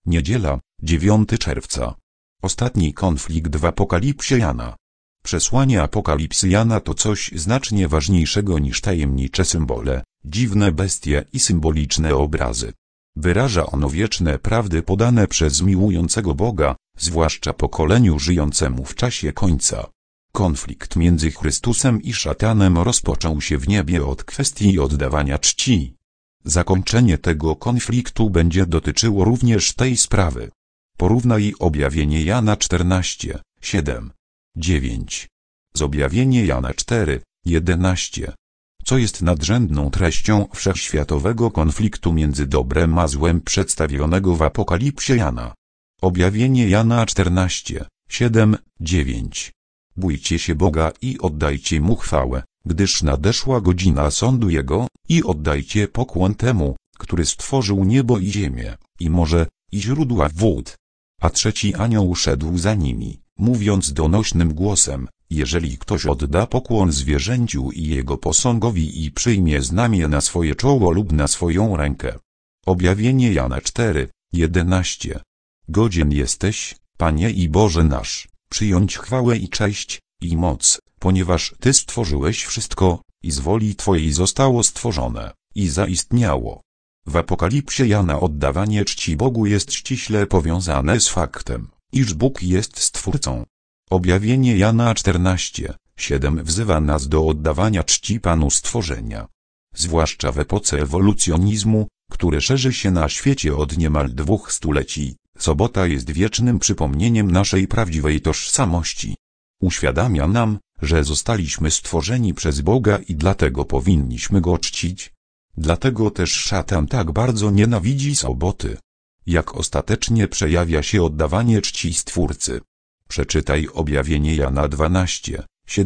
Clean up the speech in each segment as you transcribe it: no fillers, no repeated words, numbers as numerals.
Niedziela, 9 czerwca. Ostatni konflikt w Apokalipsie Jana. Przesłanie Apokalipsy Jana to coś znacznie ważniejszego niż tajemnicze symbole, dziwne bestie i symboliczne obrazy. Wyraża ono wieczne prawdy podane przez miłującego Boga, zwłaszcza pokoleniu żyjącemu w czasie końca. Konflikt między Chrystusem i szatanem rozpoczął się w niebie od kwestii oddawania czci. Zakończenie tego konfliktu będzie dotyczyło również tej sprawy. Porównaj objawienie Jana 14, 7, 9 z objawienie Jana 4, 11. Co jest nadrzędną treścią wszechświatowego konfliktu między dobrem a złem przedstawionego w Apokalipsie Jana. Objawienie Jana 14, 7, 9. Bójcie się Boga i oddajcie Mu chwałę, gdyż nadeszła godzina sądu Jego, i oddajcie pokłon temu, który stworzył niebo i ziemię, i morze, i źródła wód. A trzeci anioł szedł za nimi, mówiąc donośnym głosem: jeżeli ktoś odda pokłon zwierzęciu i jego posągowi i przyjmie znamię na swoje czoło lub na swoją rękę. Objawienie Jana 4, 11. Godzien jesteś, Panie i Boże nasz, przyjąć chwałę i cześć, i moc, ponieważ Ty stworzyłeś wszystko, i z woli Twojej zostało stworzone, i zaistniało. W Apokalipsie Jana oddawanie czci Bogu jest ściśle powiązane z faktem, iż Bóg jest Stwórcą. Objawienie Jana 14, 7 wzywa nas do oddawania czci Panu stworzenia. Zwłaszcza w epoce ewolucjonizmu, który szerzy się na świecie od niemal 2 stuleci, sobota jest wiecznym przypomnieniem naszej prawdziwej tożsamości. Uświadamia nam, że zostaliśmy stworzeni przez Boga i dlatego powinniśmy Go czcić. Dlatego też szatan tak bardzo nienawidzi soboty. Jak ostatecznie przejawia się oddawanie czci Stwórcy? Przeczytaj objawienie Jana 12,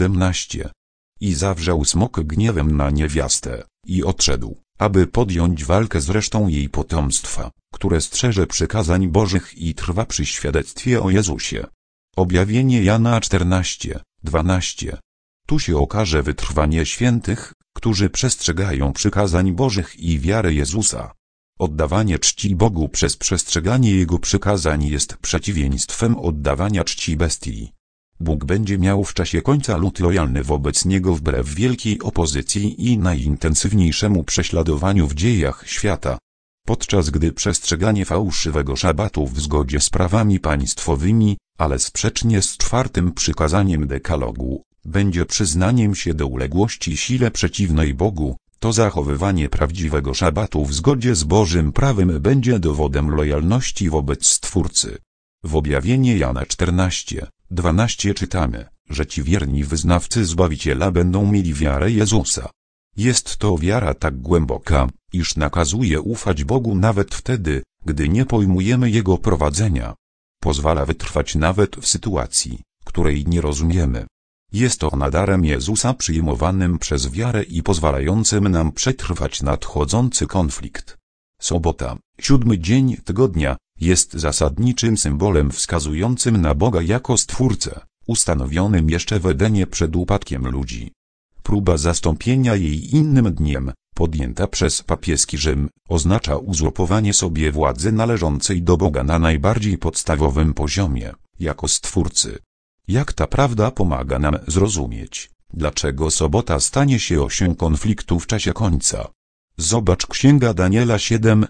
17. I zawrzał smok gniewem na niewiastę, i odszedł, aby podjąć walkę z resztą jej potomstwa, które strzeże przykazań Bożych i trwa przy świadectwie o Jezusie. Objawienie Jana 14, 12. Tu się okaże wytrwanie świętych, którzy przestrzegają przykazań Bożych i wiarę Jezusa. Oddawanie czci Bogu przez przestrzeganie Jego przykazań jest przeciwieństwem oddawania czci bestii. Bóg będzie miał w czasie końca lud lojalny wobec Niego wbrew wielkiej opozycji i najintensywniejszemu prześladowaniu w dziejach świata. Podczas gdy przestrzeganie fałszywego szabatu w zgodzie z prawami państwowymi, ale sprzecznie z 4. przykazaniem dekalogu, będzie przyznaniem się do uległości sile przeciwnej Bogu, to zachowywanie prawdziwego szabatu w zgodzie z Bożym prawem będzie dowodem lojalności wobec Stwórcy. W objawienie Jana 14, 12 czytamy, że ci wierni wyznawcy Zbawiciela będą mieli wiarę Jezusa. Jest to wiara tak głęboka, iż nakazuje ufać Bogu nawet wtedy, gdy nie pojmujemy Jego prowadzenia. Pozwala wytrwać nawet w sytuacji, której nie rozumiemy. Jest ona darem Jezusa przyjmowanym przez wiarę i pozwalającym nam przetrwać nadchodzący konflikt. Sobota, 7. dzień tygodnia, jest zasadniczym symbolem wskazującym na Boga jako Stwórcę, ustanowionym jeszcze w Edenie przed upadkiem ludzi. Próba zastąpienia jej innym dniem, podjęta przez papieski Rzym, oznacza uzurpowanie sobie władzy należącej do Boga na najbardziej podstawowym poziomie, jako Stwórcy. Jak ta prawda pomaga nam zrozumieć, dlaczego sobota stanie się osią konfliktu w czasie końca? Zobacz Księga Daniela 7,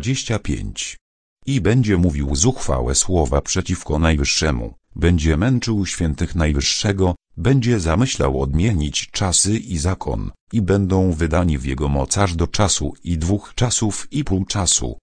25. I będzie mówił zuchwałe słowa przeciwko Najwyższemu, będzie męczył świętych Najwyższego, będzie zamyślał odmienić czasy i zakon, i będą wydani w jego moc aż do czasu i 2 czasów i pół czasu.